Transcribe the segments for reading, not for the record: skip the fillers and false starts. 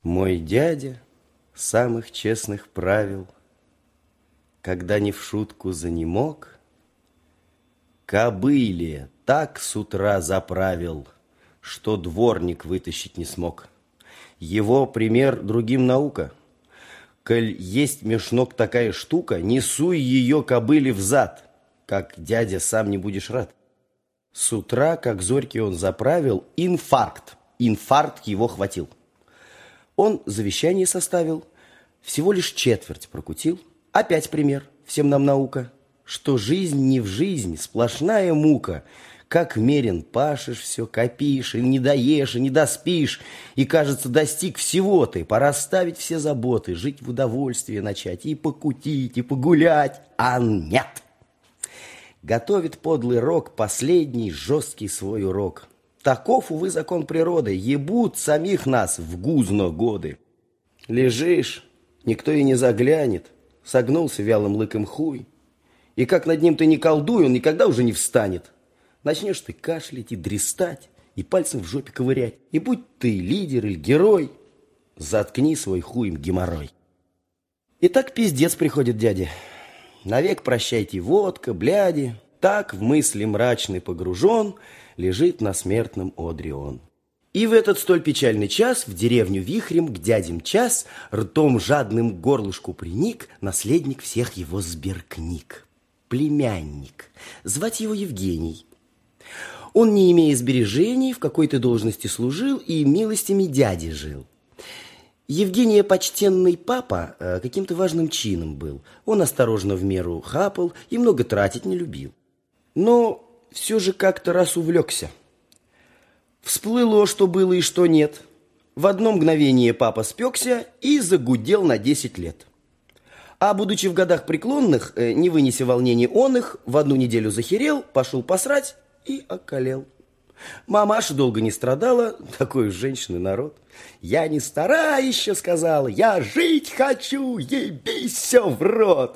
Мой дядя самых честных правил, когда не в шутку занемог, кобыле так с утра заправил, что дворник вытащить не смог. Его пример другим наука. Коль есть меж ног такая штука, не суй ее кобыле взад, как дядя сам не будешь рад. С утра, как зорьки он заправил, инфаркт его хватил. Он завещание составил, всего лишь четверть прокутил. Опять пример, всем нам наука, что жизнь не в жизнь, сплошная мука. Как мерен пашешь все, копишь, и не доешь, и не доспишь, и, кажется, достиг всего ты. Пора ставить все заботы, жить в удовольствии начать, и покутить, и погулять, а нет. Готовит подлый рок последний жесткий свой урок. Таков, увы, закон природы, ебут самих нас в гузно годы. Лежишь, никто и не заглянет, согнулся вялым лыком хуй. И как над ним ты не колдуй, он никогда уже не встанет. Начнешь ты кашлять и дрестать, и пальцем в жопе ковырять. И будь ты лидер или герой, заткни свой хуем геморрой. И так пиздец приходит дяде. Навек прощайте водка, бляди. Так в мысли мрачный погружен лежит на смертном одре он. И в этот столь печальный час в деревню вихрем к дяде мчас, ртом жадным к горлышку приник наследник всех его сберкниг. Племянник. Звать его Евгений. Он, не имея сбережений, в какой-то должности служил и милостями дяди жил. Евгения почтенный папа каким-то важным чином был. Он осторожно в меру хапал и много тратить не любил. Но все же как-то раз увлекся. Всплыло, что было и что нет. В одно мгновение папа спекся и загудел на 10 лет. А будучи в годах преклонных, не вынеся волнений он их, в одну неделю захерел, пошел посрать и околел. Мамаша долго не страдала, такой уж женщины народ. «Я не стара еще», — сказала, — «я жить хочу, ебись все в рот».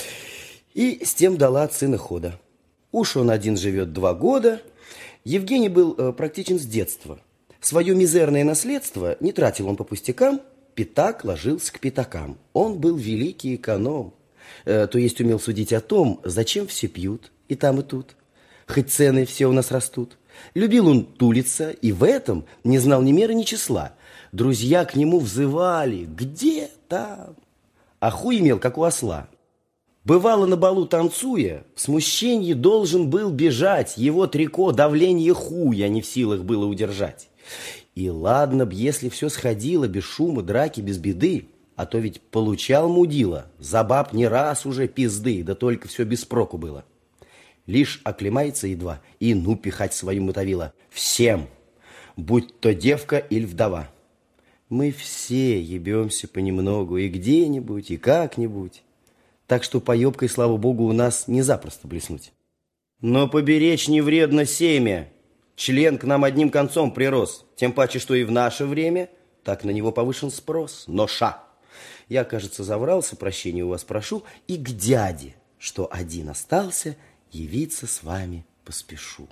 И с тем дала от сына хода. Уж он один живет 2 года. Евгений был практичен с детства. Свое мизерное наследство не тратил он по пустякам, пятак ложился к пятакам. Он был великий эконом, то есть умел судить о том, зачем все пьют и там, и тут. Хоть цены все у нас растут. Любил он тулиться, и в этом не знал ни меры, ни числа. Друзья к нему взывали: «Где там?» А хуй имел, как у осла. Бывало, на балу танцуя, в смущении должен был бежать. Его трико давление хуя не в силах было удержать. И ладно б, если все сходило без шума, драки, без беды, а то ведь получал мудила за баб не раз уже пизды, да только все без проку было. Лишь оклемается едва, и ну пихать свою мотовила. Всем, будь то девка или вдова. Мы все ебемся понемногу, и где-нибудь, и как-нибудь. Так что поебкой, слава богу, у нас не запросто блеснуть. Но поберечь не вредно семя. Член к нам одним концом прирос. Тем паче, что и в наше время так на него повышен спрос. Но я, кажется, заврался, прощения у вас прошу, и к дяде, что один остался, явиться с вами поспешу.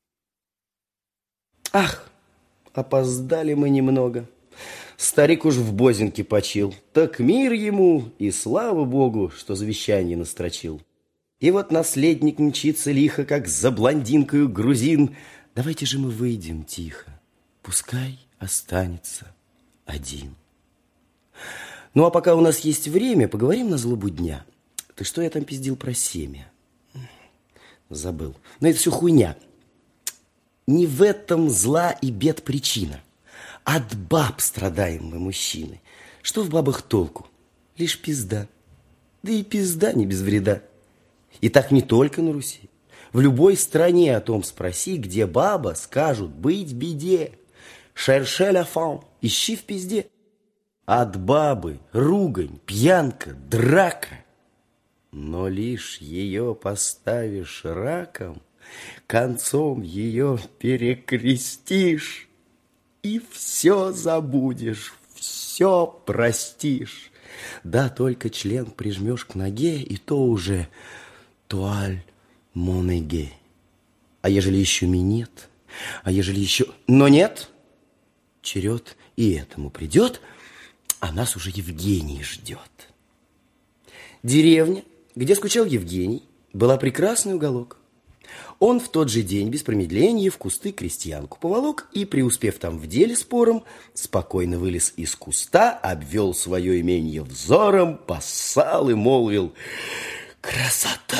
Ах, опоздали мы немного. Старик уж в бозинке почил. Так мир ему, и слава богу, что завещание настрочил. И вот наследник мчится лихо, как за блондинкою грузин. Давайте же мы выйдем тихо, пускай останется один. Ну, а пока у нас есть время, поговорим на злобу дня. Ты что я там пиздил про семя? Забыл. Но это все хуйня. Не в этом зла и бед причина. От баб страдаем мы, мужчины. Что в бабах толку? Лишь пизда. Да и пизда не без вреда. И так не только на Руси. В любой стране о том спроси, где баба, скажут быть беде. Шерше ля фам, ищи в пизде. От бабы ругань, пьянка, драка. Но лишь ее поставишь раком, концом ее перекрестишь, и все забудешь, все простишь. Да только член прижмешь к ноге, и то уже туаль монеге. А ежели еще минет, а ежели еще... Но нет, черед и этому придет. А нас уже Евгений ждет. Деревня, где скучал Евгений, была прекрасный уголок. Он в тот же день без промедления в кусты крестьянку поволок и, преуспев там в деле спором, спокойно вылез из куста, обвел свое имение взором, поссал и молвил: «Красота!»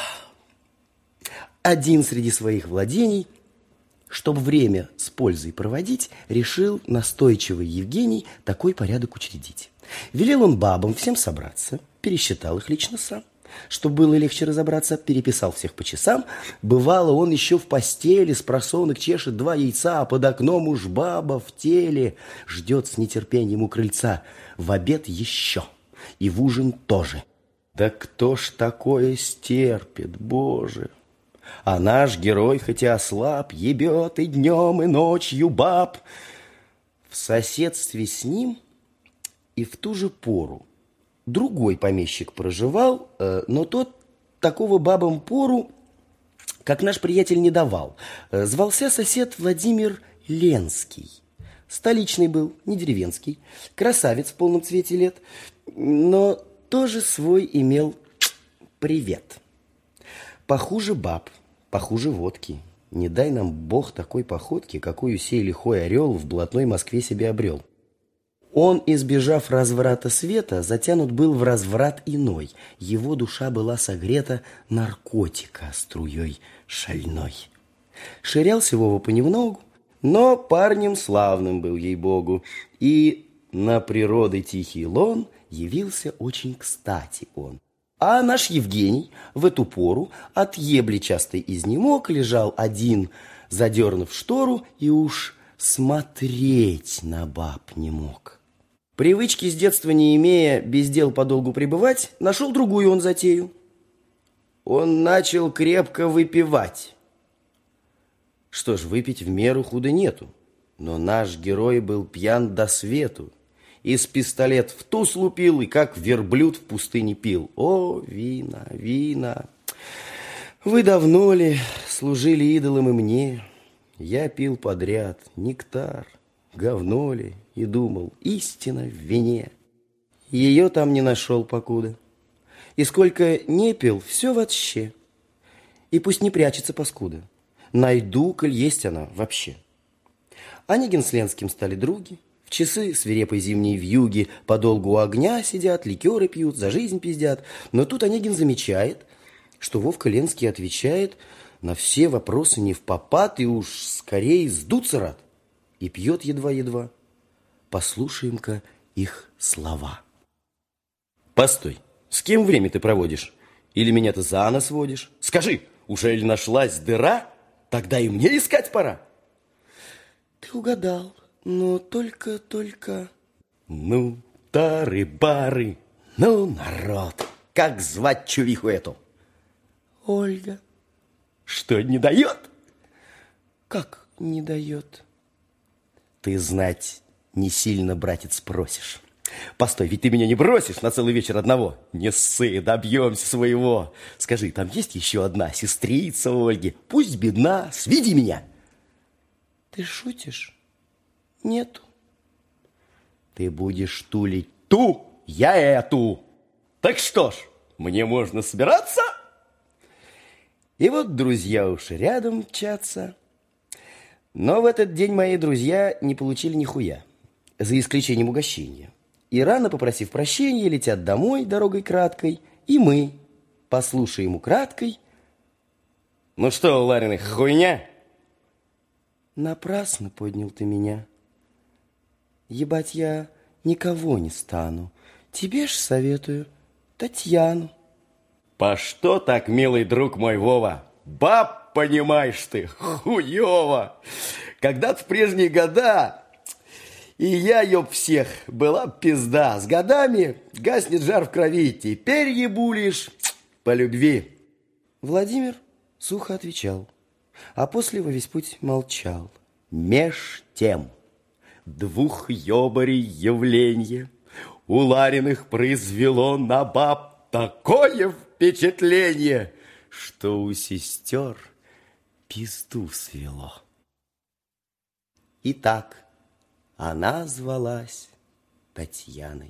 Один среди своих владений, чтобы время с пользой проводить, решил настойчивый Евгений такой порядок учредить. Велел он бабам всем собраться, пересчитал их лично сам. Чтобы было легче разобраться, переписал всех по часам. Бывало, он еще в постели с просонок чешет 2 яйца, а под окном уж баба в теле ждет с нетерпением у крыльца. В обед еще, и в ужин тоже. Да кто ж такое стерпит, Боже! А наш герой, хотя ослаб, ебет и днем, и ночью баб. В соседстве с ним и в ту же пору другой помещик проживал, но тот такого бабам пору, как наш приятель, не давал. Звался сосед Владимир Ленский. Столичный был, не деревенский, красавец в полном цвете лет, но тоже свой имел привет. Похуже баб, похуже водки. Не дай нам Бог такой походки, какую сей лихой орел в блатной Москве себе обрел. Он, избежав разврата света, затянут был в разврат иной. Его душа была согрета наркотика струей шальной. Ширялся Вова понемногу, но парнем славным был, ей-богу, и на природы тихий лон явился очень кстати он. А наш Евгений в эту пору от ебли частой изнемог, лежал один, задернув штору, и уж смотреть на баб не мог. Привычки с детства не имея, без дел подолгу пребывать, нашел другую он затею. Он начал крепко выпивать. Что ж, выпить в меру худо нету, но наш герой был пьян до свету. Из пистолет в туз лупил и как верблюд в пустыне пил. О, вина, вина! Вы давно ли служили идолам и мне? Я пил подряд нектар, говно ли, и думал, истина в вине. Ее там не нашел покуда. И сколько не пил, все вообще. И пусть не прячется паскуда. Найду, коль есть она вообще. Онегин с Ленским стали други. В часы свирепой зимней вьюги подолгу у огня сидят, ликеры пьют, за жизнь пиздят. Но тут Онегин замечает, что Вовка Ленский отвечает на все вопросы не впопад и уж скорее сдуться рад. И пьет едва-едва. Послушаем-ка их слова. Постой, с кем время ты проводишь? Или меня ты за нос водишь? Скажи, уже ли нашлась дыра? Тогда и мне искать пора. Ты угадал, но только... Ну, тары-бары, ну, народ, как звать чувиху эту? Ольга. Что, не дает? Как не дает? Ты знать не сильно, братец, просишь. Постой, ведь ты меня не бросишь на целый вечер одного. Не ссы, добьемся своего. Скажи, там есть еще одна сестрица Ольги? Пусть бедна, сведи меня. Ты шутишь? Нету. Ты будешь тулить ту, я эту. Так что ж, мне можно собираться? И вот друзья уж рядом мчатся. Но в этот день мои друзья не получили нихуя, за исключением угощения. И рано, попросив прощения, летят домой дорогой краткой, и мы послушаем украдкой. Ну что, Лариных, хуйня? Напрасно поднял ты меня. Ебать я никого не стану. Тебе ж советую Татьяну. По что так, милый друг мой Вова? Баб, понимаешь ты, хуёво. Когда-то в прежние года, и я, ёб всех, была пизда. С годами гаснет жар в крови, теперь ебу лишь по любви. Владимир сухо отвечал, а после во весь путь молчал. Меж тем двух ёбарей явленье у Лариных произвело на баб такое впечатление, что у сестер пизду свело. Итак, она звалась Татьяной.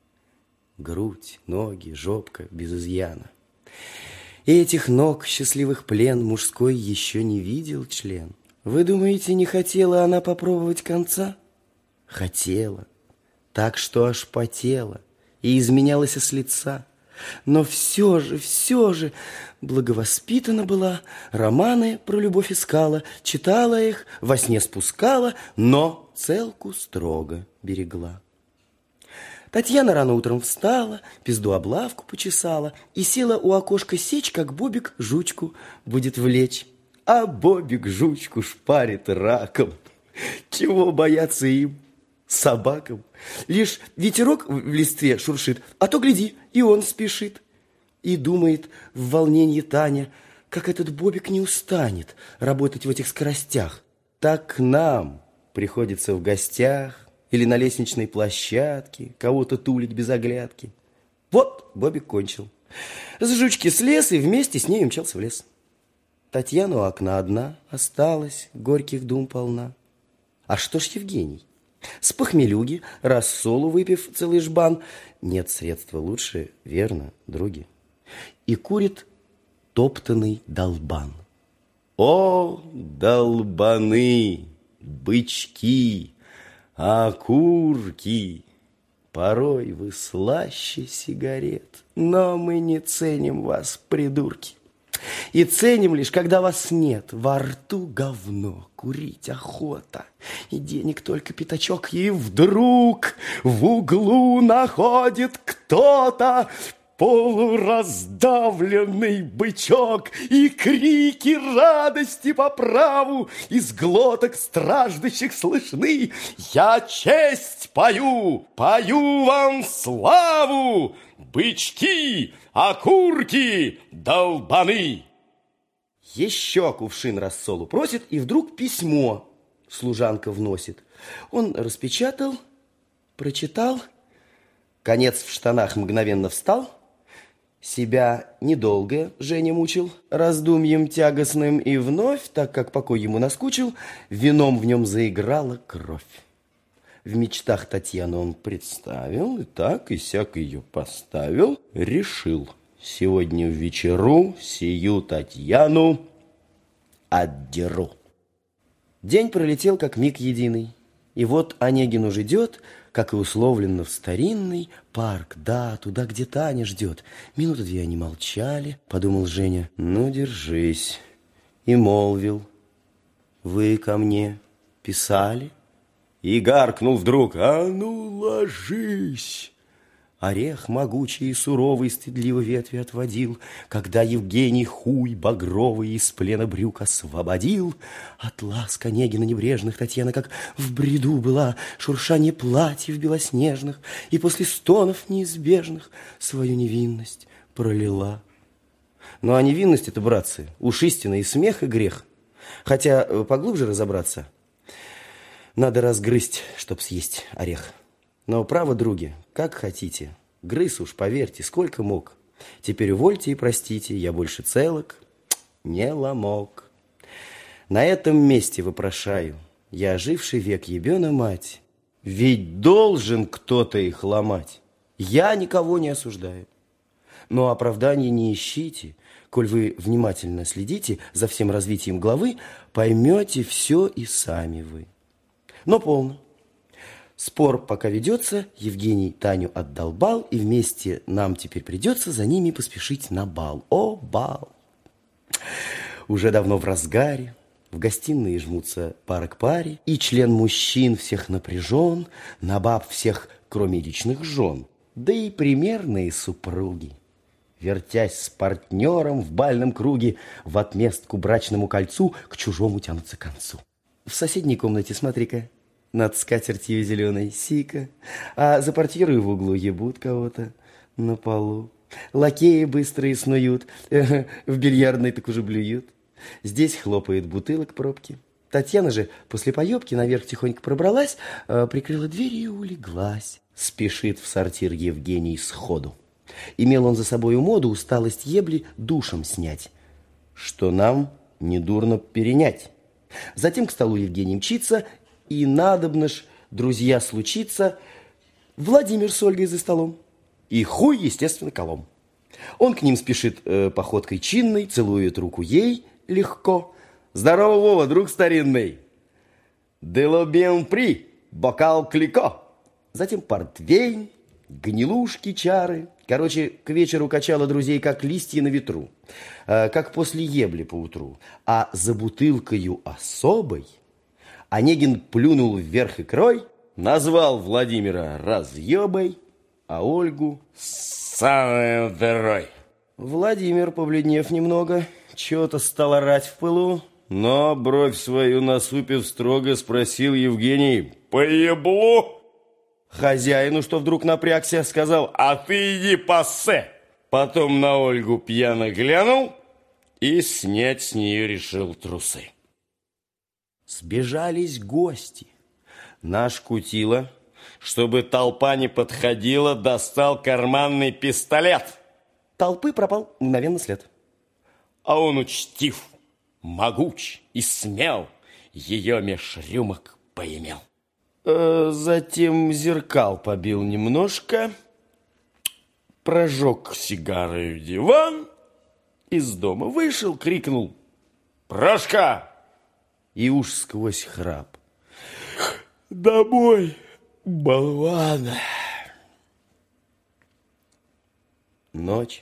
Грудь, ноги, жопка без изъяна. И этих ног счастливых плен мужской еще не видел член. Вы думаете, не хотела она попробовать конца? Хотела, так что аж потела и изменялась с лица. Но все же благовоспитана была, романы про любовь искала, читала их, во сне спускала, но целку строго берегла. Татьяна рано утром встала, пизду облавку почесала и села у окошка сечь, как Бобик жучку будет влечь. А Бобик жучку шпарит раком. Чего бояться им, собакам? Лишь ветерок в листве шуршит, а то, гляди, и он спешит. И думает в волнении Таня, как этот Бобик не устанет работать в этих скоростях. Так к нам приходится в гостях или на лестничной площадке кого-то тулить без оглядки. Вот Бобик кончил. С жучки слез и вместе с ней умчался в лес. Татьяна у окна одна осталась, горьких дум полна. А что ж Евгений? С похмелюги, рассолу выпив целый жбан, нет средства лучше, верно, други, и курит топтанный долбан. О, долбаны, бычки, окурки! Порой вы слаще сигарет, но мы не ценим вас, придурки. И ценим лишь, когда вас нет. Во рту говно, курить охота, и денег только пятачок. И вдруг в углу находит кто-то полураздавленный бычок, и крики радости по праву из глоток страждущих слышны. Я честь пою, пою вам славу, бычки, окурки, долбаны. Еще кувшин рассолу просит, и вдруг письмо служанка вносит. Он распечатал, прочитал, конец в штанах мгновенно встал. Себя недолго Женя мучил раздумьем тягостным, и вновь, так как покой ему наскучил, вином в нем заиграла кровь. В мечтах Татьяну он представил, и так и сяк ее поставил, решил: сегодня в вечеру сию Татьяну отдеру. День пролетел, как миг единый, и вот Онегин уж идет, как и условлено, в старинный парк, да, туда, где Таня ждет. Минуты две они молчали, подумал Женя: ну, держись. И молвил: вы ко мне писали? И гаркнул вдруг: а ну, ложись. Орех могучий и суровый стыдливо ветви отводил, когда Евгений хуй багровый из плена брюк освободил. От ласк Онегина небрежных Татьяна как в бреду была, шуршание платьев белоснежных, и после стонов неизбежных свою невинность пролила. Ну а невинность это, братцы, уж истина и смех, и грех. Хотя поглубже разобраться надо разгрызть, чтоб съесть орех. Но право, други, как хотите. Грыз уж, поверьте, сколько мог. Теперь увольте и простите, я больше целок не ломок. На этом месте вопрошаю, я оживший век ебена мать, ведь должен кто-то их ломать. Я никого не осуждаю. Но оправдания не ищите. Коль вы внимательно следите за всем развитием главы, поймете все и сами вы. Но полно. Спор пока ведется, Евгений Таню отдолбал, и вместе нам теперь придется за ними поспешить на бал. О, бал! Уже давно в разгаре, в гостиной жмутся пара к паре, и член мужчин всех напряжен, на баб всех, кроме личных жен, да и примерные супруги. Вертясь с партнером в бальном круге, в отместку брачному кольцу к чужому тянутся к концу. В соседней комнате, смотри-ка, над скатертью зеленой сика, а за портьерой в углу ебут кого-то на полу. Лакеи быстрые снуют, в бильярдной так уже блюют. Здесь хлопает бутылок пробки. Татьяна же после поебки наверх тихонько пробралась, прикрыла дверь и улеглась. Спешит в сортир Евгений сходу. Имел он за собою моду усталость ебли душем снять, что нам недурно перенять. Затем к столу Евгений мчится, и надобно ж, друзья, случиться, Владимир с Ольгой за столом. И хуй, естественно, колом. Он к ним спешит походкой чинной, целует руку ей легко. Здорово, Вова, друг старинный. Дело бен при, бокал клико. Затем портвейн, гнилушки, чары. Короче, к вечеру качало друзей, как листья на ветру, как после ебли поутру. А за бутылкою особой Онегин плюнул вверх икрой, назвал Владимира разъебой, а Ольгу самой дырой. Владимир, побледнев немного, чего-то стал орать в пылу, но, бровь свою насупив, строго спросил Евгений: «Поеблу?» Хозяину, что вдруг напрягся, сказал: «А ты иди пассе!» Потом на Ольгу пьяно глянул и снять с нее решил трусы. Сбежались гости. Наш Кутила, чтобы толпа не подходила, достал карманный пистолет. Толпы пропал мгновенно след. А он учтив, могуч и смел, ее меж рюмок поимел. Затем зеркал побил немножко, прожег сигарой в диван, из дома вышел, крикнул: «Прошка!» И уж сквозь храп: «Домой, болван!» Ночь.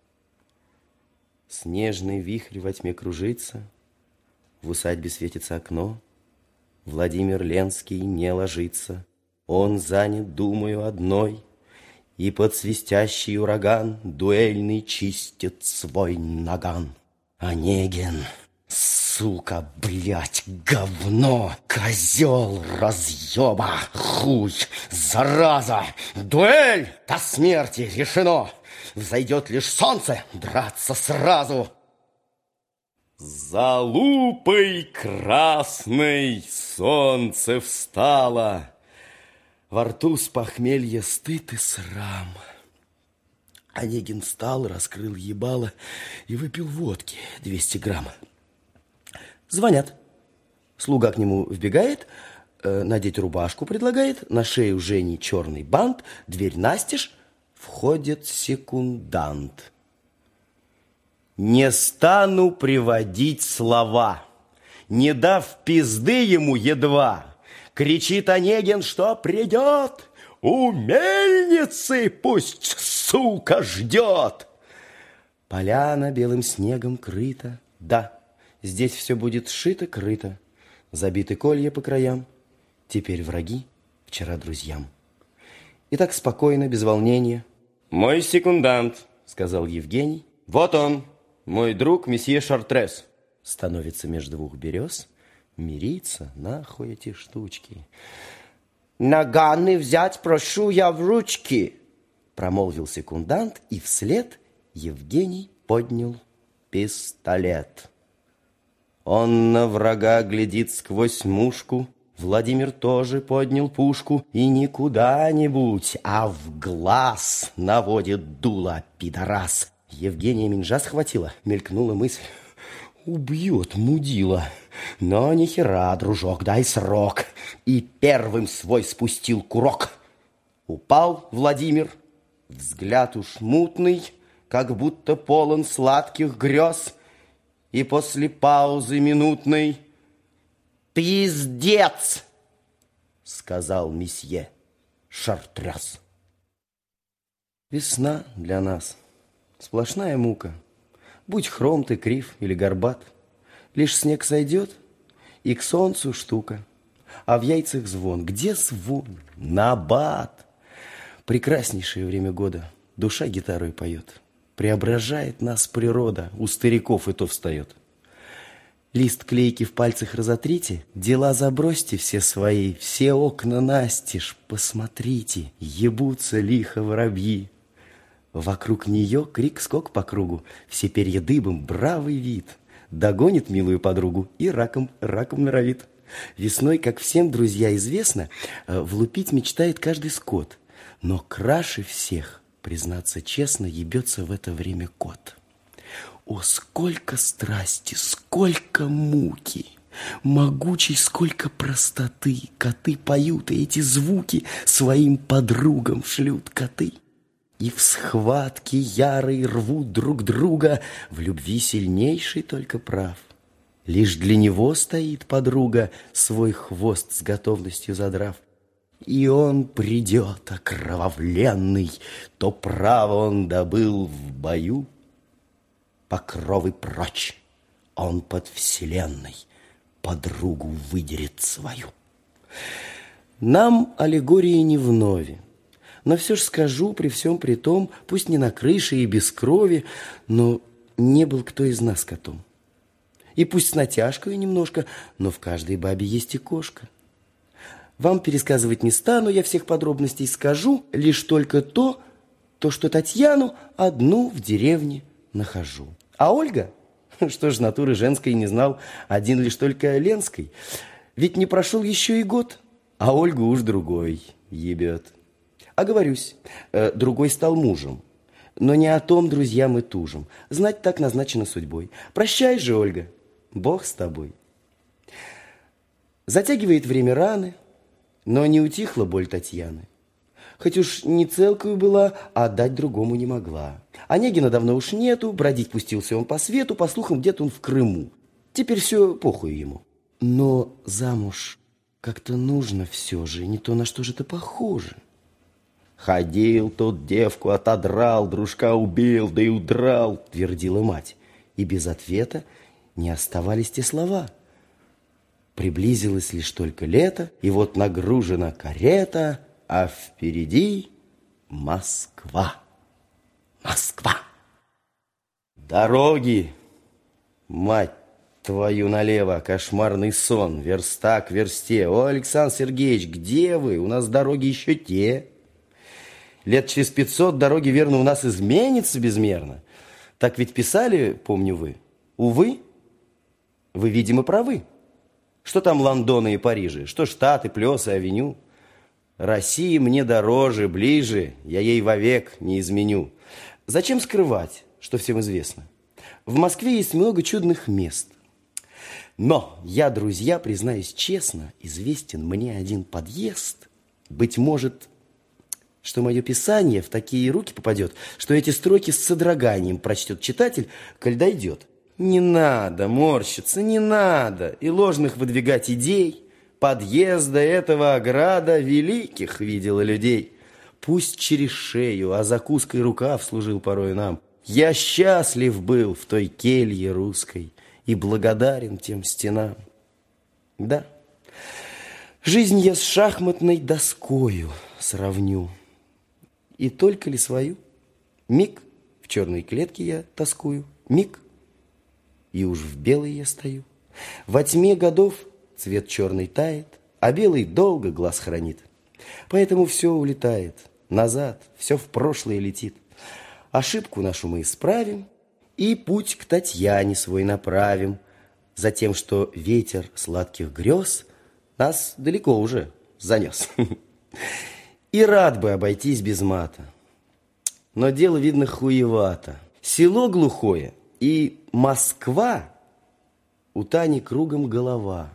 Снежный вихрь во тьме кружится, в усадьбе светится окно. Владимир Ленский не ложится, он занят думою одной, и под свистящий ураган дуэльный чистит свой наган. Онегин, сука, блядь, говно, козел, разъеба, хуй, зараза, дуэль до смерти решено. Взойдет лишь солнце, драться сразу. За лупой красной солнце встало, во рту с похмелья стыд и срам. Онегин встал, раскрыл ебало и выпил водки 200 грамм. Звонят. Слуга к нему вбегает, надеть рубашку предлагает, на шею Жени черный бант, дверь настежь, входит секундант. Не стану приводить слова, не дав пизды ему едва, кричит Онегин, что придет, у мельницы пусть, сука, ждет. Поляна белым снегом крыта, да, здесь все будет сшито-крыто, забиты колья по краям, теперь враги, вчера друзьям. И так спокойно, без волнения. «Мой секундант», — сказал Евгений, — «вот он, мой друг месье Шартрес». Становится между двух берез, мирится, нахуй эти штучки. «Наганы взять прошу я в ручки», — промолвил секундант, и вслед Евгений поднял пистолет. Он на врага глядит сквозь мушку, Владимир тоже поднял пушку и не куда-нибудь, а в глаз наводит дуло пидорас. Евгения минжа схватила, мелькнула мысль: убьет мудила. Но ни хера, дружок, дай срок. И первым свой спустил курок. Упал Владимир, взгляд уж мутный, как будто полон сладких грез, и после паузы минутной: «Пиздец!» — сказал месье Шартрес. Весна для нас сплошная мука. Будь хром ты, крив или горбат, лишь снег сойдет, и к солнцу штука. А в яйцах звон. Где звон? Набат. Прекраснейшее время года. Душа гитарой поет. Преображает нас природа. У стариков и то встает. Лист клейки в пальцах разотрите, дела забросьте все свои, все окна настежь, посмотрите, ебутся лихо воробьи. Вокруг нее крик-скок по кругу, все перья дыбом, бравый вид. Догонит милую подругу и раком норовит. Весной, как всем, друзья, известно, влупить мечтает каждый скот. Но краше всех, признаться честно, ебется в это время кот. О, сколько страсти, сколько муки! Могучей сколько простоты. Коты поют, и эти звуки своим подругам шлют коты. И в схватке ярой рвут друг друга, в любви сильнейший только прав. Лишь для него стоит подруга, свой хвост с готовностью задрав. И он придет окровавленный, то право он добыл в бою. Покровы прочь, он под вселенной подругу выдерет свою. Нам аллегории не вновь, но все ж скажу при всем при том, пусть не на крыше и без крови, но не был кто из нас котом. И пусть с натяжкой немножко, но в каждой бабе есть и кошка. Вам пересказывать не стану, я всех подробностей скажу, лишь только то, что Татьяну одну в деревне нахожу. А Ольга, что ж, натуры женской не знал один лишь только Ленской. Ведь не прошел еще и год, а Ольгу уж другой ебет. Оговорюсь, другой стал мужем. Но не о том, друзья, мы тужим. Знать так назначено судьбой. Прощай же, Ольга, Бог с тобой. Затягивает время раны, но не утихла боль Татьяны. Хоть уж не целкую была, а отдать другому не могла. Онегина давно уж нету, бродить пустился он по свету, по слухам, где-то он в Крыму. Теперь все похуй ему. Но замуж как-то нужно все же, не то на что же это похоже. Ходил тот девку, отодрал, дружка убил, да и удрал, твердила мать. И без ответа не оставались те слова. Приблизилось лишь только лето, и вот нагружена карета, а впереди Москва. Москва! Дороги, мать твою налево, кошмарный сон, верста к версте. О, Александр Сергеевич, где вы? У нас дороги еще те. Лет через 500 дороги, верно, у нас изменятся безмерно. Так ведь писали, помню вы. Увы, вы, видимо, правы. Что там Лондоны и Парижи? Что Штаты, Плесы, Авеню? Россия мне дороже, ближе, я ей вовек не изменю. Зачем скрывать, что всем известно? В Москве есть много чудных мест. Но я, друзья, признаюсь честно, известен мне один подъезд. Быть может, что мое писание в такие руки попадет, что эти строки с содроганием прочтет читатель, коль дойдет. Не надо морщиться, не надо и ложных выдвигать идей. Подъезда этого ограда великих видела людей. Пусть через шею, а закуской рукав служил порой нам. Я счастлив был в той келье русской и благодарен тем стенам. Да, жизнь я с шахматной доскою сравню. И только ли свою? Миг в черной клетке я тоскую, миг, и уж в белой я стою. Во тьме годов цвет черный тает, а белый долго глаз хранит. Поэтому все улетает назад, все в прошлое летит. Ошибку нашу мы исправим и путь к Татьяне свой направим, за тем, что ветер сладких грез нас далеко уже занес. И рад бы обойтись без мата, но дело, видно, хуевато. Село глухое и Москва, у Тани кругом голова.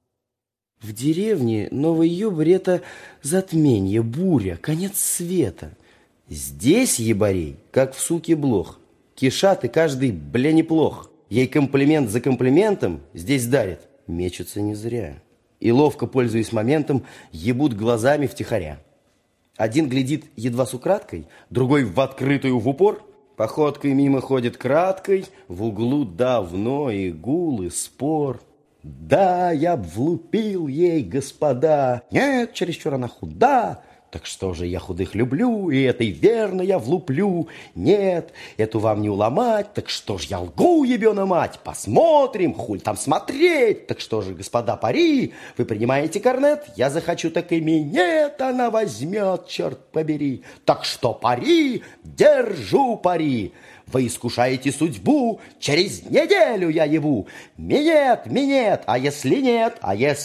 В деревне Новый Ёбарь — это затменье, буря, конец света. Здесь ебарей, как в суке блох, кишат и каждый, бля, неплох. Ей комплимент за комплиментом здесь дарит, мечутся не зря. И ловко, пользуясь моментом, ебут глазами втихаря. Один глядит едва с украдкой, другой в открытую в упор. Походкой мимо ходит краткой, в углу давно и гул, и спор. Да, я б влупил ей, господа. Нет, чересчур она худа. Так что же, я худых люблю, и этой верно я влуплю. Нет, эту вам не уломать. Так что ж, я лгу, ебена мать. Посмотрим, хуль там смотреть. Так что же, господа, пари, вы принимаете корнет? Я захочу, так и минет она возьмет, черт побери. Так что пари, держу пари. Вы искушаете судьбу, через неделю я ебу. Минет, минет, а если нет,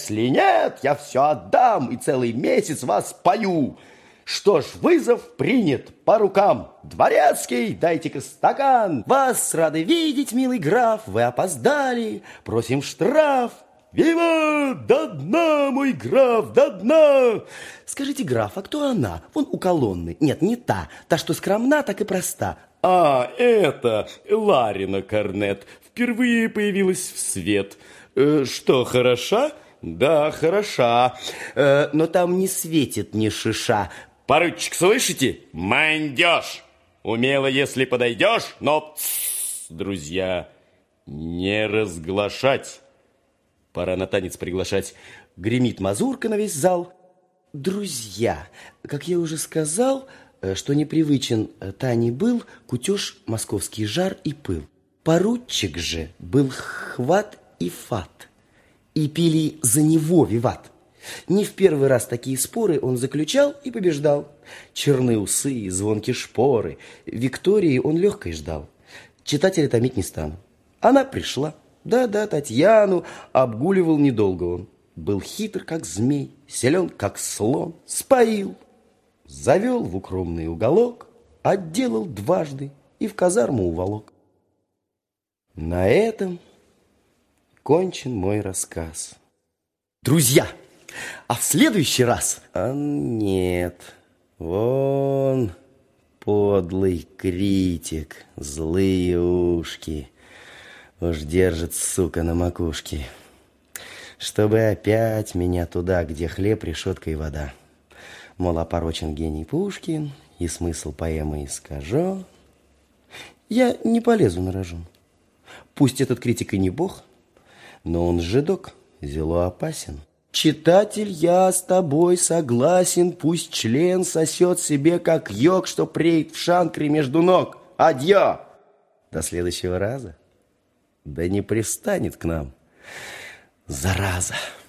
я все отдам и целый месяц вас пою. Что ж, вызов принят по рукам. Дворецкий, дайте-ка стакан. Вас рады видеть, милый граф, вы опоздали, просим штраф. Виват! До дна, мой граф, до дна! Скажите, граф, а кто она? Вон у колонны. Нет, не та. Та, что скромна, так и проста. А, это Ларина Корнет. Впервые появилась в свет. Что, хороша? Да, хороша. Но там не светит ни шиша. Поручик, слышите? Мандёж! Умело, если подойдешь, но, друзья, не разглашать. Пора на танец приглашать. Гремит мазурка на весь зал. Друзья, как я уже сказал, что непривычен Тане был кутеж, московский жар и пыл. Поручик же был хват и фат, и пили за него виват. Не в первый раз такие споры он заключал и побеждал. Черные усы, звонкие шпоры, Виктории он легкой ждал. Читателя томить не стану. Она пришла. Да-да, Татьяну обгуливал недолго он. Был хитр, как змей, силен, как слон. Споил, завел в укромный уголок, отделал дважды и в казарму уволок. На этом кончен мой рассказ. Друзья, а в следующий раз... А нет, вон подлый критик, злые ушки уж держит, сука, на макушке, чтобы опять меня туда, где хлеб, решетка и вода. Мол, опорочен гений Пушкин, и смысл поэмы искажен. Я не полезу на рожон. Пусть этот критик и не бог, но он жидок, зело опасен. Читатель, я с тобой согласен, пусть член сосет себе, как йог, что преет в шанкре между ног. Адьё! До следующего раза. Да не пристанет к нам зараза.